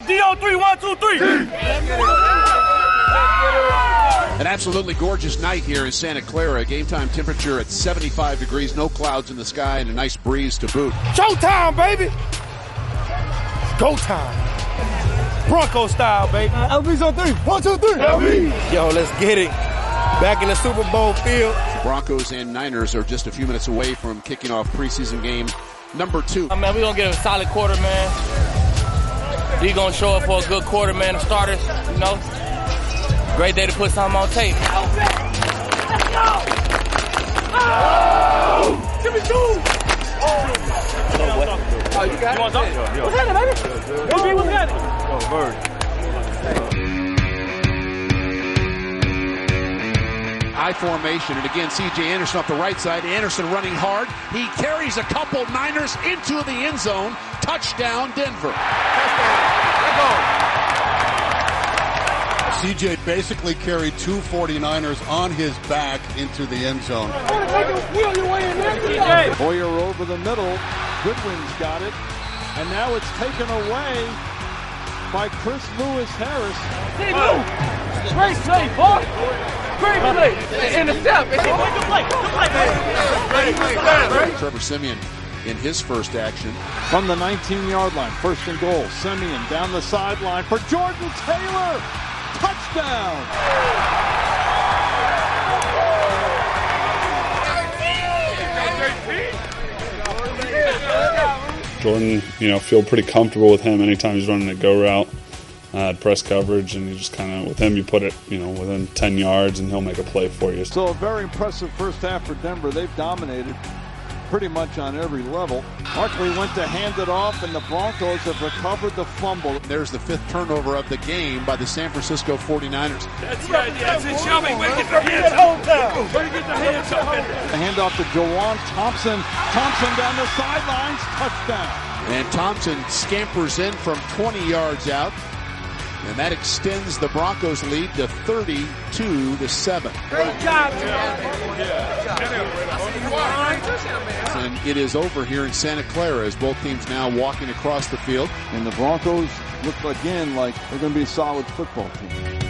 D-O-3, 1, 2, 3. An absolutely gorgeous night here in Santa Clara. Game time temperature at 75 degrees, no clouds in the sky, and a nice breeze to boot. Showtime, baby. Go time. Bronco style, baby. LB's on 3. 1, 2, 3. LB. Yo, let's get it. Back in the Super Bowl field. The Broncos and Niners are just a few minutes away from kicking off preseason game number 2. Man, we're going to get a solid quarter, man. He's going to show up for a good quarter, man. The starters, you know. Great day to put something on tape. Let's go! Oh! Give me 2! Oh, you got it? What's happening, baby? What's happening? Bird. I formation, and again, C.J. Anderson off the right side. Anderson running hard. He carries a couple Niners into the end zone. Touchdown, Denver. C.J. basically carried 2 49ers on his back into the end zone. Hoyer over the middle. Goodwin's got it. And now it's taken away by Chris Lewis Harris. Great play, boy. Great play. Intercept. Trevor Siemian in his first action. From the 19-yard line, 1st and goal. Siemian down the sideline for Jordan Taylor. Touchdown. Jordan, feel pretty comfortable with him anytime he's running a go route. Press coverage, and you just kind of, with him, you put it, within 10 yards, and he'll make a play for you. So a very impressive first half for Denver. They've dominated pretty much on every level. Barkley went to hand it off, and the Broncos have recovered the fumble. There's the 5th turnover of the game by the San Francisco 49ers. That's right. That's it, Shelby. Way to get the hands up. Way to get the hands up. The handoff to Jawan Thompson. Thompson down the sidelines. Touchdown. And Thompson scampers in from 20 yards out. And that extends the Broncos' lead to 32-7. Great job, And it is over here in Santa Clara as both teams now walking across the field. And the Broncos look again like they're going to be a solid football team.